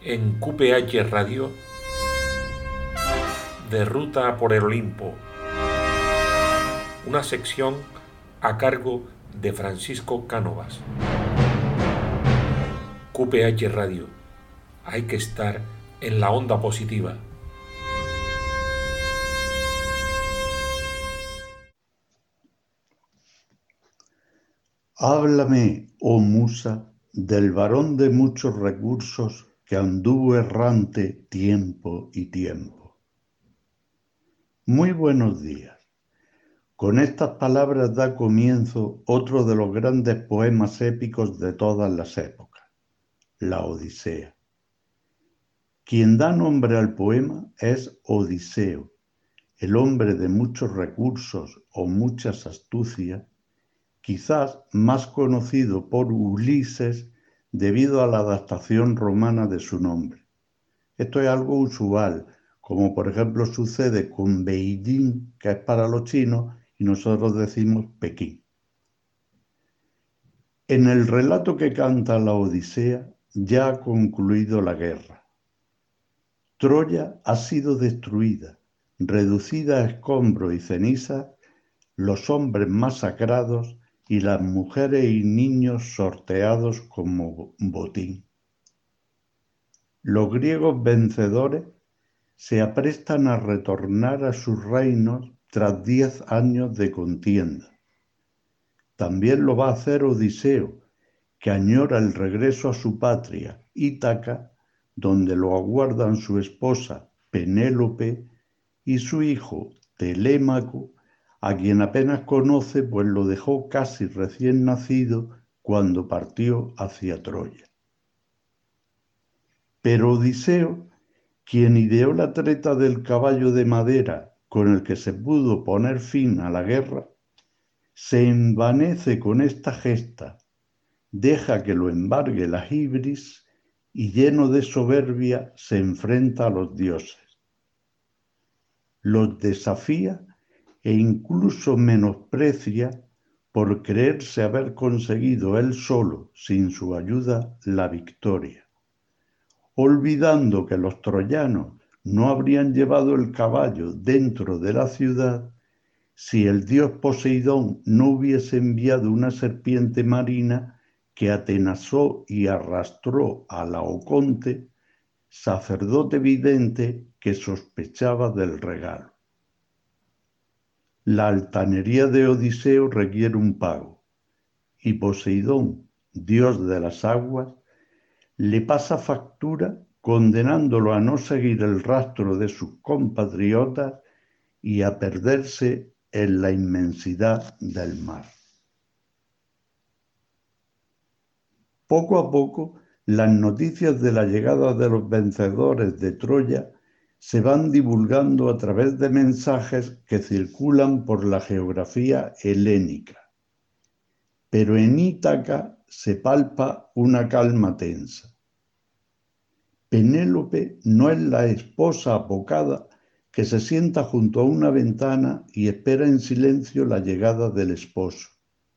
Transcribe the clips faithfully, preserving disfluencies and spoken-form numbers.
en Q P H Radio, de Ruta por el Olimpo, una sección a cargo de Francisco Cánovas. Q P H Radio, hay que estar en la onda positiva. Háblame, oh musa, del varón de muchos recursos que anduvo errante tiempo y tiempo. Muy buenos días. Con estas palabras da comienzo otro de los grandes poemas épicos de todas las épocas, la Odisea. Quien da nombre al poema es Odiseo, el hombre de muchos recursos o muchas astucias, quizás más conocido por Ulises debido a la adaptación romana de su nombre. Esto es algo usual, como por ejemplo sucede con Beijing, que es para los chinos, y nosotros decimos Pekín. En el relato que canta la Odisea ya ha concluido la guerra. Troya ha sido destruida, reducida a escombros y cenizas, los hombres masacrados y las mujeres y niños sorteados como botín. Los griegos vencedores se aprestan a retornar a sus reinos tras diez años de contienda. También lo va a hacer Odiseo, que añora el regreso a su patria, Ítaca, donde lo aguardan su esposa Penélope y su hijo Telémaco, a quien apenas conoce, pues lo dejó casi recién nacido cuando partió hacia Troya. Pero Odiseo, quien ideó la treta del caballo de madera con el que se pudo poner fin a la guerra, se envanece con esta gesta, deja que lo embargue la ibris y lleno de soberbia se enfrenta a los dioses. Los desafía e incluso menosprecia por creerse haber conseguido él solo, sin su ayuda, la victoria, olvidando que los troyanos no habrían llevado el caballo dentro de la ciudad si el dios Poseidón no hubiese enviado una serpiente marina que atenazó y arrastró a Laoconte, sacerdote vidente que sospechaba del regalo. La altanería de Odiseo requiere un pago, y Poseidón, dios de las aguas, le pasa factura condenándolo a no seguir el rastro de sus compatriotas y a perderse en la inmensidad del mar. Poco a poco, las noticias de la llegada de los vencedores de Troya se van divulgando a través de mensajes que circulan por la geografía helénica. Pero en Ítaca se palpa una calma tensa. Penélope no es la esposa apocada que se sienta junto a una ventana y espera en silencio la llegada del esposo.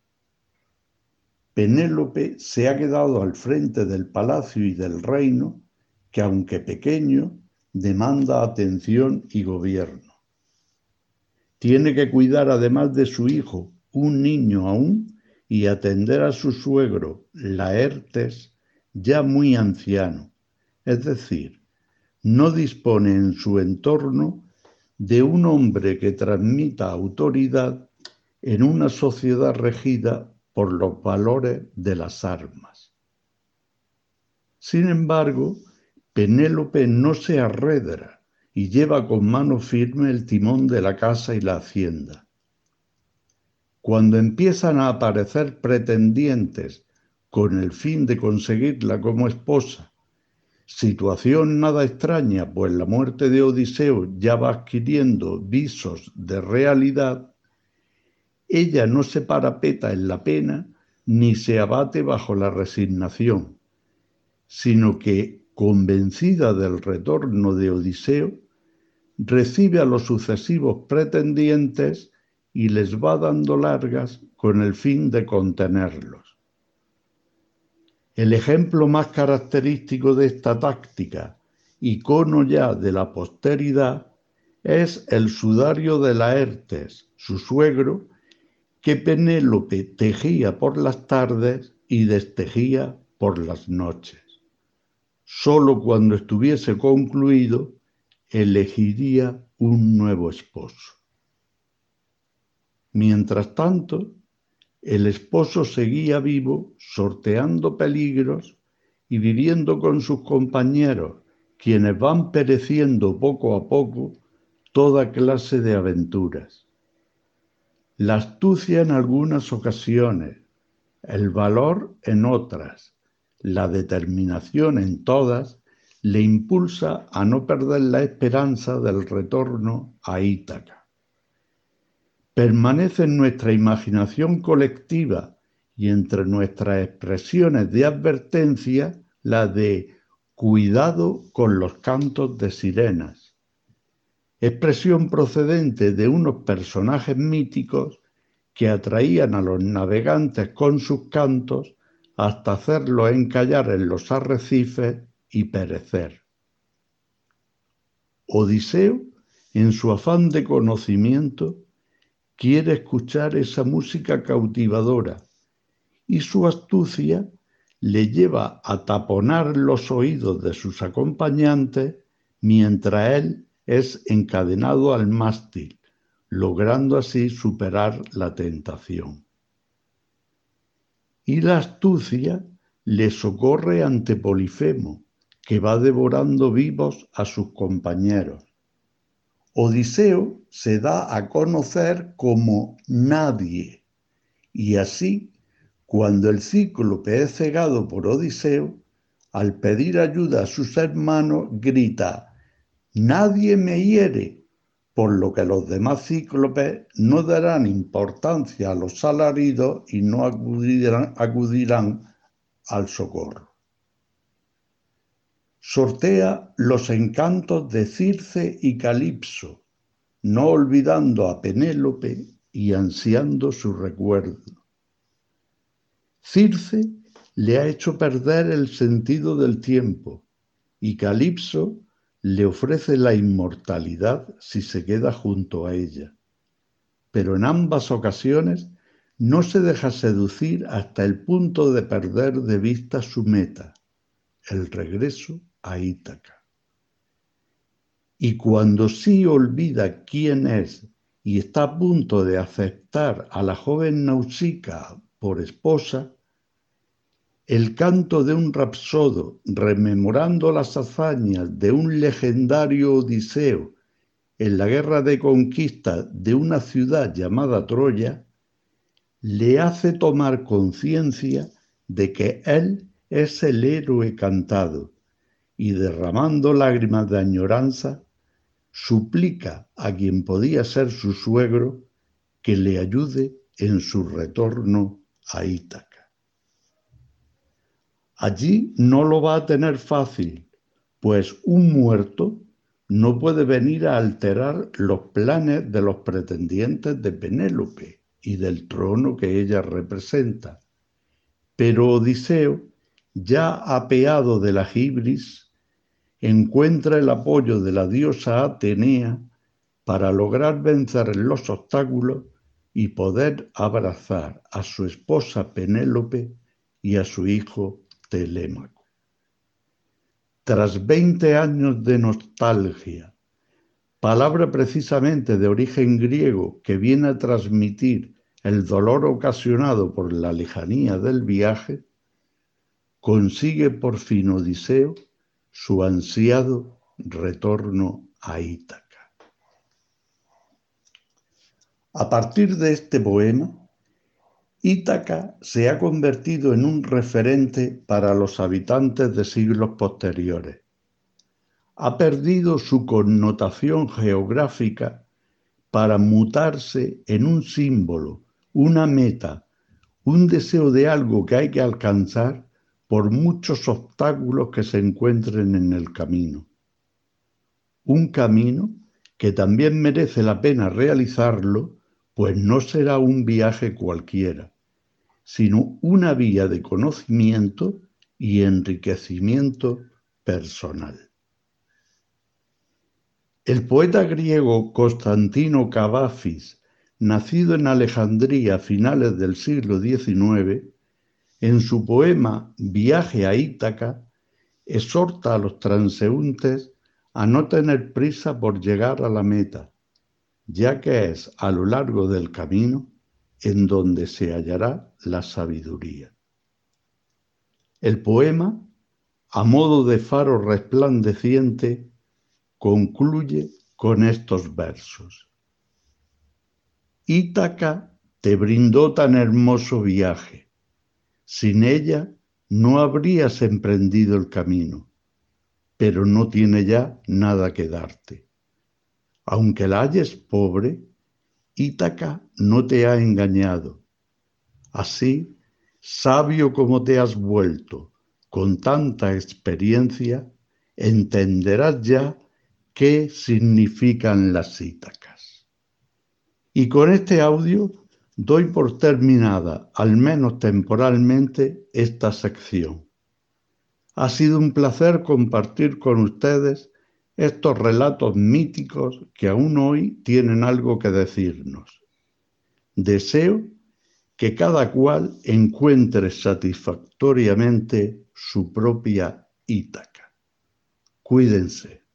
Penélope se ha quedado al frente del palacio y del reino, que aunque pequeño, demanda atención y gobierno. Tiene que cuidar además de su hijo, un niño aún, y atender a su suegro, Laertes, ya muy anciano, es decir, no dispone en su entorno de un hombre que transmita autoridad en una sociedad regida por los valores de las armas. Sin embargo, Penélope no se arredra y lleva con mano firme el timón de la casa y la hacienda. Cuando empiezan a aparecer pretendientes con el fin de conseguirla como esposa, situación nada extraña, pues la muerte de Odiseo ya va adquiriendo visos de realidad, ella no se parapeta en la pena ni se abate bajo la resignación, sino que, convencida del retorno de Odiseo, recibe a los sucesivos pretendientes y les va dando largas con el fin de contenerlos. El ejemplo más característico de esta táctica, icono ya de la posteridad, es el sudario de Laertes, su suegro, que Penélope tejía por las tardes y destejía por las noches. Solo cuando estuviese concluido, elegiría un nuevo esposo. Mientras tanto, el esposo seguía vivo, sorteando peligros y viviendo con sus compañeros, quienes van pereciendo poco a poco toda clase de aventuras. La astucia en algunas ocasiones, el valor en otras, la determinación en todas, le impulsa a no perder la esperanza del retorno a Ítaca. Permanece en nuestra imaginación colectiva y entre nuestras expresiones de advertencia la de cuidado con los cantos de sirenas, expresión procedente de unos personajes míticos que atraían a los navegantes con sus cantos hasta hacerlos encallar en los arrecifes y perecer. Odiseo, en su afán de conocimiento, quiere escuchar esa música cautivadora y su astucia le lleva a taponar los oídos de sus acompañantes mientras él es encadenado al mástil, logrando así superar la tentación. Y la astucia le socorre ante Polifemo, que va devorando vivos a sus compañeros. Odiseo se da a conocer como nadie, y así, cuando el cíclope es cegado por Odiseo, al pedir ayuda a sus hermanos, grita: «Nadie me hiere», por lo que los demás cíclopes no darán importancia a los alaridos y no acudirán, acudirán al socorro. Sortea los encantos de Circe y Calipso, no olvidando a Penélope y ansiando su recuerdo. Circe le ha hecho perder el sentido del tiempo y Calipso le ofrece la inmortalidad si se queda junto a ella. Pero en ambas ocasiones no se deja seducir hasta el punto de perder de vista su meta, el regreso a Ítaca. Y cuando sí olvida quién es y está a punto de aceptar a la joven Nausicaa por esposa, el canto de un rapsodo rememorando las hazañas de un legendario Odiseo en la guerra de conquista de una ciudad llamada Troya, le hace tomar conciencia de que él es el héroe cantado y, derramando lágrimas de añoranza, suplica a quien podía ser su suegro que le ayude en su retorno a Ítaca. Allí no lo va a tener fácil, pues un muerto no puede venir a alterar los planes de los pretendientes de Penélope y del trono que ella representa. Pero Odiseo, ya apeado de la hibris, encuentra el apoyo de la diosa Atenea para lograr vencer los obstáculos y poder abrazar a su esposa Penélope y a su hijo Telémaco. Tras veinte años de nostalgia, palabra precisamente de origen griego que viene a transmitir el dolor ocasionado por la lejanía del viaje, consigue por fin Odiseo su ansiado retorno a Ítaca. A partir de este poema, Ítaca se ha convertido en un referente para los habitantes de siglos posteriores. Ha perdido su connotación geográfica para mutarse en un símbolo, una meta, un deseo de algo que hay que alcanzar por muchos obstáculos que se encuentren en el camino. Un camino que también merece la pena realizarlo, pues no será un viaje cualquiera, sino una vía de conocimiento y enriquecimiento personal. El poeta griego Constantino Cavafis, nacido en Alejandría a finales del siglo diecinueve, en su poema Viaje a Ítaca, exhorta a los transeúntes a no tener prisa por llegar a la meta, ya que es a lo largo del camino en donde se hallará la sabiduría. El poema, a modo de faro resplandeciente, concluye con estos versos. Ítaca te brindó tan hermoso viaje. Sin ella no habrías emprendido el camino, pero no tiene ya nada que darte. Aunque la halles pobre, Ítaca no te ha engañado. Así, sabio como te has vuelto, con tanta experiencia, entenderás ya qué significan las Ítacas. Y con este audio doy por terminada, al menos temporalmente, esta sección. Ha sido un placer compartir con ustedes estos relatos míticos que aún hoy tienen algo que decirnos. Deseo que cada cual encuentre satisfactoriamente su propia Ítaca. Cuídense.